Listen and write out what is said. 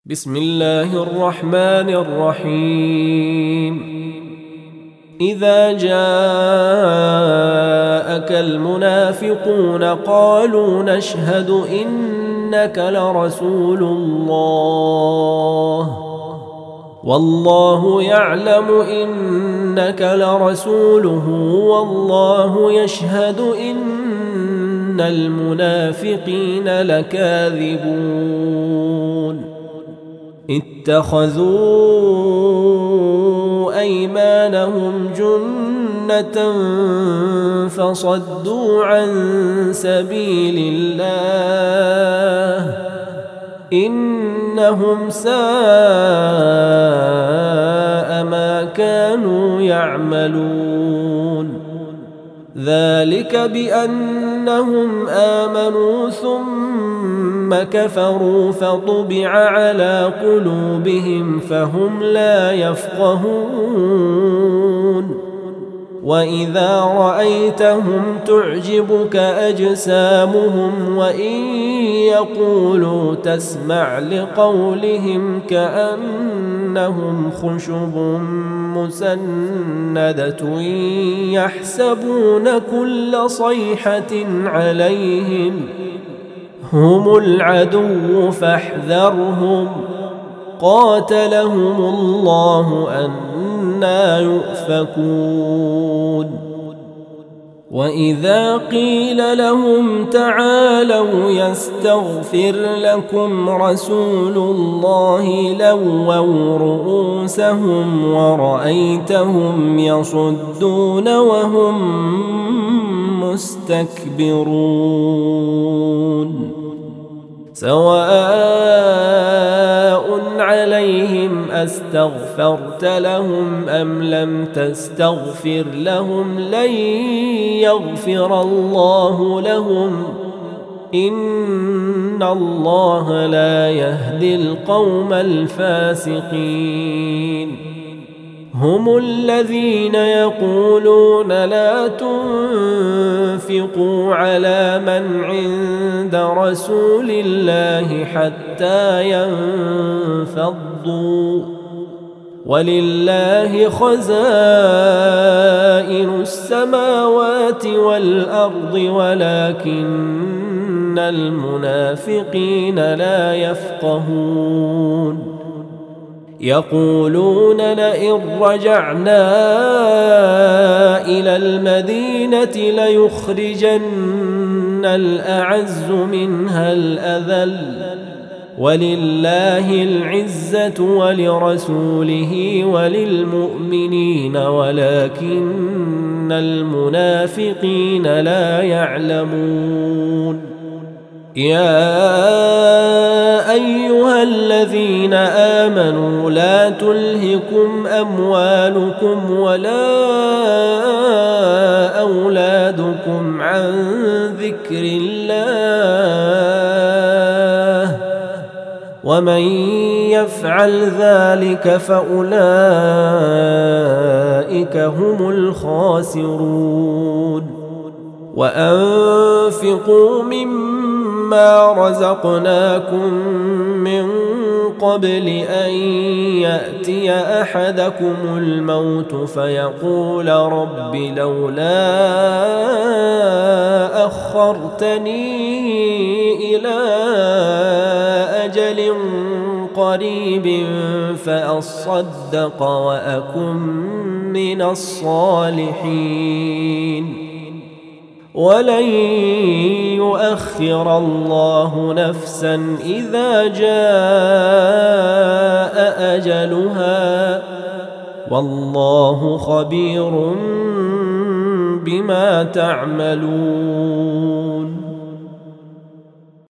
بسم الله الرحمن الرحيم. إذا جاءك المنافقون قالوا نشهد إنك لرسول الله والله يعلم إنك لرسوله والله يشهد إن المنافقين لكاذبون. اتخذوا أيمانهم جنة فصدوا عن سبيل الله إنهم ساء ما كانوا يعملون. ذلك بأنهم آمنوا ثم كفروا فطبع على قلوبهم فهم لا يفقهون. وإذا رأيتهم تعجبك أجسامهم وإن يقولوا تسمع لقولهم كأنهم خشب مسندة يحسبون كل صيحة عليهم هم العدو فاحذرهم قاتلهم الله أنى يؤفكون. وإذا قيل لهم تعالوا يستغفر لكم رسول الله لووا رؤوسهم ورأيتهم يصدون وهم مستكبرون. سواء عليهم أستغفرت لهم أم لم تستغفر لهم لن يغفر الله لهم إن الله لا يهدي القوم الفاسقين. هم الذين يقولون لا تنفقوا على من عند رسول الله حتى ينفضوا ولله خزائن السماوات والأرض ولكن المنافقين لا يفقهون. يقولون لئن رجعنا إلى المدينة ليخرجن الأعز منها الأذل ولله العزة ولرسوله وللمؤمنين ولكن المنافقين لا يعلمون. يا أيها الذين آمنوا لا تلهكم أموالكم ولا أولادكم عن ذكر الله ومن يفعل ذلك فأولئك هم الخاسرون. وأنفقوا مما رزقناكم من قبل أن يأتي أحدكم الموت فيقول رب لولا أخرتني إلى أجل قريب فأصدق وأكن من الصالحين ولن يؤخر الله نفسا إذا جاء أجلها والله خبير بما تعملون.